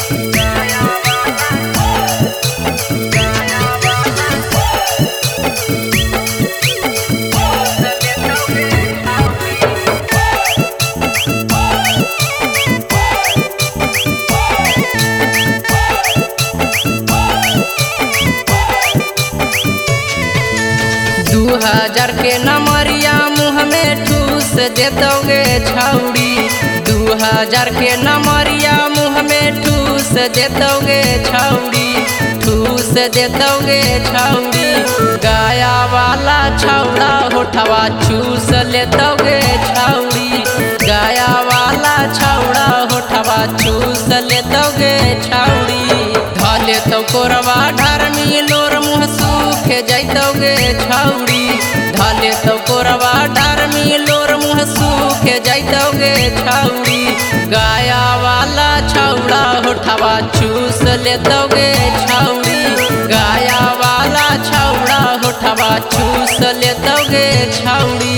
हजार के नमरिया मुँह में ठूस देतोगे छौड़ी। 2000 के नमरिया मुँह में ठूस देतोगे छौड़ी, ठूस देतोगे छौड़ी। गाया वाला छौड़ा होठवा चूस लेतोगे छौड़ी, गाया वाला छौड़ा होठवा चूस लेतोगे छौड़ी। धले तो कोरवा ढरमी लोर मुँह सूख जैतोगे छौड़ी, धले तो कोरवा ढरमी लोर मुँह सूख जैतोगे छौड़ी। गाया वाला छौड़ा होठवा चूस लेतोगे छौड़ी, गाया वाला छौड़ा होठवा चूस लेतोगे छौड़ी।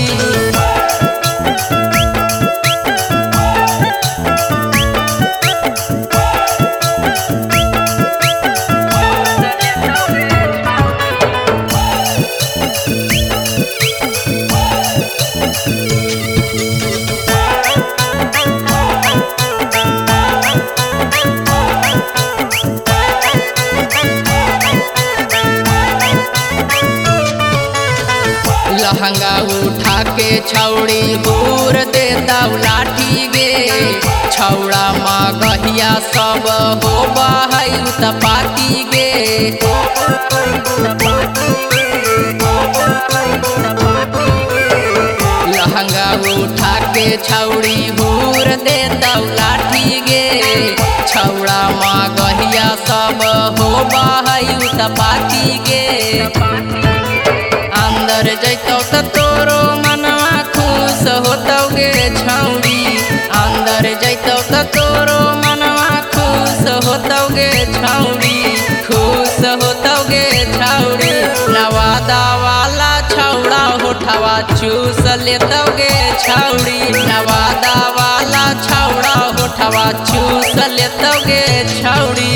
लहंगा उठा के छौड़ी हूर दे दाऊ लाठी गे, छौड़ा मगहिया सब हो बहई उत्पाती गे। लहंगा उठा के छौड़ी हूर दे दाऊ लाठी गे, छौड़ा मगहिया सब हो बहई उत्पाती गे। अंदर जैतो तो तोरो मनवा खुश होतोगे छौड़ी, अंदर जैतो तो तोरो मनवा खुश होतोगे छौड़ी, खुश होतोगे छौड़ी। नवादा वाला छौड़ा होठवा चूस लेतोगे छौड़ी, नवादा वाला छौड़ा होठवा चूस लेतोगे छौड़ी।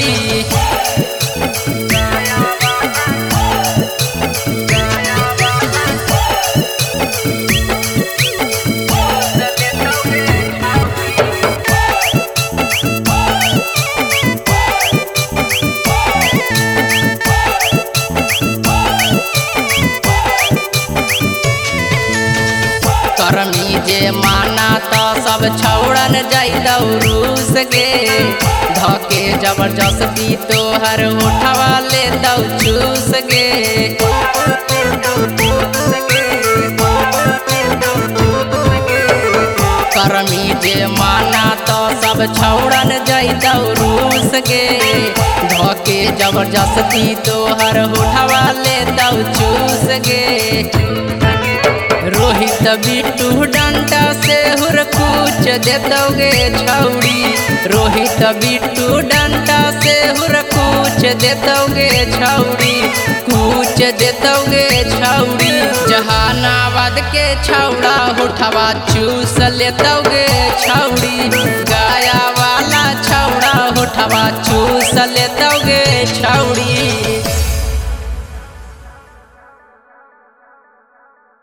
करमी जे माना तो सब छौड़न जैतौ रूस गे, धके जबरदस्ती तोहर होठवा लेतौ चूस गे। करमी जे माना तो सब छौड़न जैतौ रूस गे, धके जबरदस्ती तोहर होठवा लेतौ चूस गे। रोहित बिट्टू डंटा से हुर कूच देतोगे छौड़ी, रोहित बिट्टू डंटा से हुर कूच देतोगे छौड़ी, कूच देतोगे छौड़ी। जहानाबाद के छौड़ा होठवा चूस लेतोगे छौड़ी, गाया वाला छौड़ा होठवा चूस लेतोगे छौड़ी।